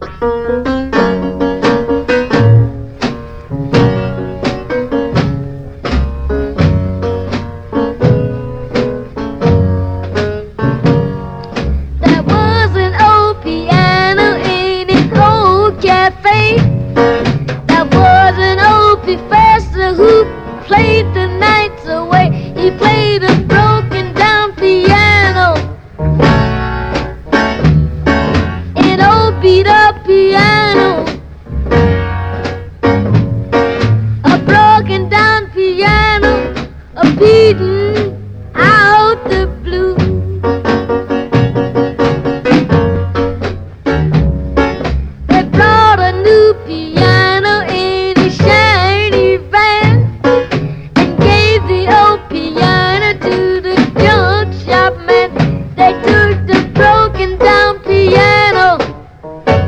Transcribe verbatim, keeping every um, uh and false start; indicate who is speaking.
Speaker 1: Played the nights away. He played a broken down piano. An old beat up